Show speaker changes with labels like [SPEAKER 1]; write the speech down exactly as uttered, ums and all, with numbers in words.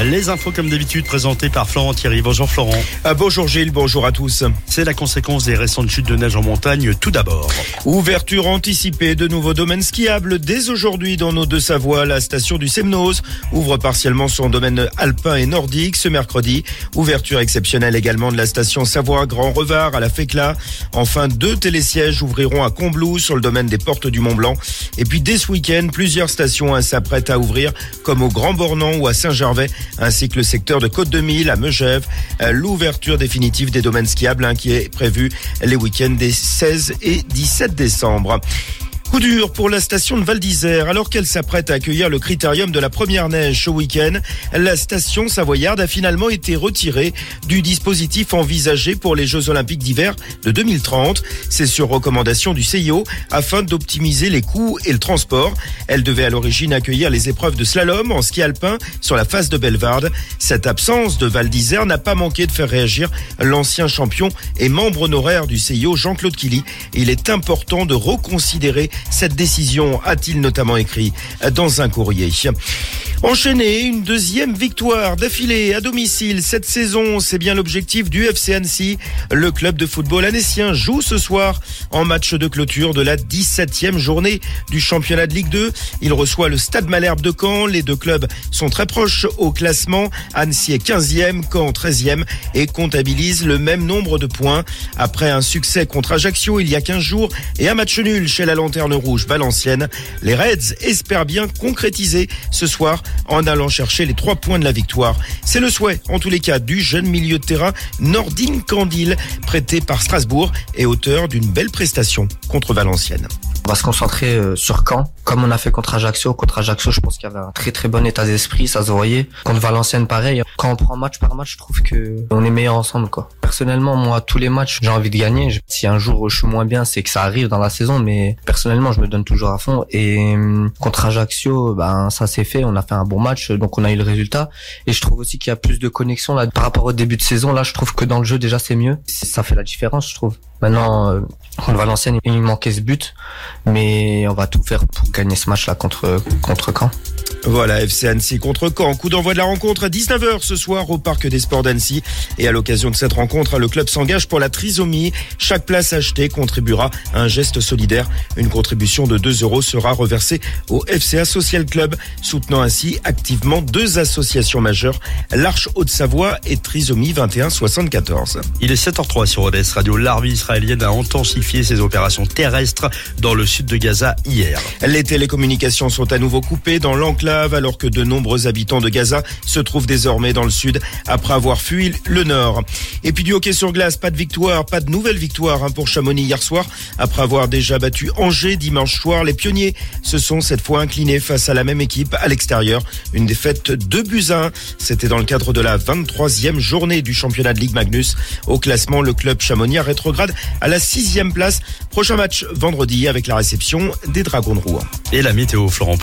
[SPEAKER 1] Les infos comme d'habitude présentées par Florent Thierry. Bonjour Florent.
[SPEAKER 2] Ah, bonjour Gilles, bonjour à tous.
[SPEAKER 1] C'est la conséquence des récentes chutes de neige en montagne tout d'abord.
[SPEAKER 2] Ouverture anticipée de nouveaux domaines skiables dès aujourd'hui dans nos Deux-Savoie. La station du Semnoz ouvre partiellement son domaine alpin et nordique ce mercredi. Ouverture exceptionnelle également de la station Savoie Grand Revard à la Fécla. Enfin, deux télésièges ouvriront à Combloux sur le domaine des Portes du Mont-Blanc. Et puis dès ce week-end, plusieurs stations hein, s'apprêtent à ouvrir comme au Grand Bornand ou à Saint-Gervais, ainsi que le secteur de Côte-de-Mille à Megève. L'ouverture définitive des domaines skiables hein, qui est prévue les week-ends des seize et dix-sept décembre. Coup dur pour la station de Val d'Isère. Alors qu'elle s'apprête à accueillir le critérium de la première neige ce week-end, la station savoyarde a finalement été retirée du dispositif envisagé pour les Jeux Olympiques d'hiver de deux mille trente. C'est sur recommandation du C I O afin d'optimiser les coûts et le transport. Elle devait à l'origine accueillir les épreuves de slalom en ski alpin sur la face de Bellevarde. Cette absence de Val d'Isère n'a pas manqué de faire réagir l'ancien champion et membre honoraire du C I O, Jean-Claude Killy. Il est important de reconsidérer cette décision, a-t-il notamment écrit dans un courrier. Enchaîner une deuxième victoire d'affilée à domicile cette saison, c'est bien l'objectif du F C Annecy. Le club de football annécien joue ce soir en match de clôture de la dix-septième journée du championnat de Ligue deux. Il reçoit le Stade Malherbe de Caen. Les deux clubs sont très proches au classement. Annecy est quinzième, Caen treizième et comptabilise le même nombre de points. Après un succès contre Ajaccio il y a quinze jours et un match nul chez la Lanterne Rouge Valenciennes, les Reds espèrent bien concrétiser ce soir en allant chercher les trois points de la victoire. C'est le souhait, en tous les cas, du jeune milieu de terrain Nordine Candil, prêté par Strasbourg et auteur d'une belle prestation contre Valenciennes.
[SPEAKER 3] On va se concentrer sur Caen, comme on a fait contre Ajaccio. Contre Ajaccio, je pense qu'il y avait un très très bon état d'esprit, ça se voyait. Contre Valenciennes, pareil. Quand on prend match par match, je trouve que on est meilleur ensemble, quoi. Personnellement, moi, tous les matchs, j'ai envie de gagner. Si un jour je suis moins bien, c'est que ça arrive dans la saison, mais personnellement, je me donne toujours à fond. Et contre Ajaccio, ben ça s'est fait. On a fait un bon match, donc on a eu le résultat. Et je trouve aussi qu'il y a plus de connexion là par rapport au début de saison. Là, je trouve que dans le jeu déjà c'est mieux. Ça fait la différence, je trouve. Maintenant, euh, contre Valenciennes, il manquait ce but, mais on va tout faire pour gagner ce match-là contre contre Caen.
[SPEAKER 2] Voilà, F C Annecy contre Caen. Coup d'envoi de la rencontre à dix-neuf heures ce soir au Parc des Sports d'Annecy. Et à l'occasion de cette rencontre, le club s'engage pour la trisomie. Chaque place achetée contribuera à un geste solidaire. Une contribution de deux euros sera reversée au F C A Social Club, soutenant ainsi activement deux associations majeures, l'Arche Haute-Savoie et Trisomie vingt et un soixante-quatorze.
[SPEAKER 1] Il est sept heures zéro trois sur O D S Radio. L'armée israélienne a intensifié ses opérations terrestres dans le sud de Gaza hier.
[SPEAKER 2] Les télécommunications sont à nouveau coupées dans l'enclave alors que de nombreux habitants de Gaza se trouvent désormais dans le sud après avoir fui le nord. Et puis du hockey sur glace, pas de victoire, pas de nouvelle victoire hein, pour Chamonix hier soir. Après avoir déjà battu Angers dimanche soir, les pionniers se sont cette fois inclinés face à la même équipe à l'extérieur. Une défaite deux buts à un. C'était dans le cadre de la vingt-troisième journée du championnat de Ligue Magnus. Au classement, le club Chamonix rétrograde à la sixième place. Prochain match vendredi avec la réception des Dragons de Rouen.
[SPEAKER 1] Et la météo, Florent.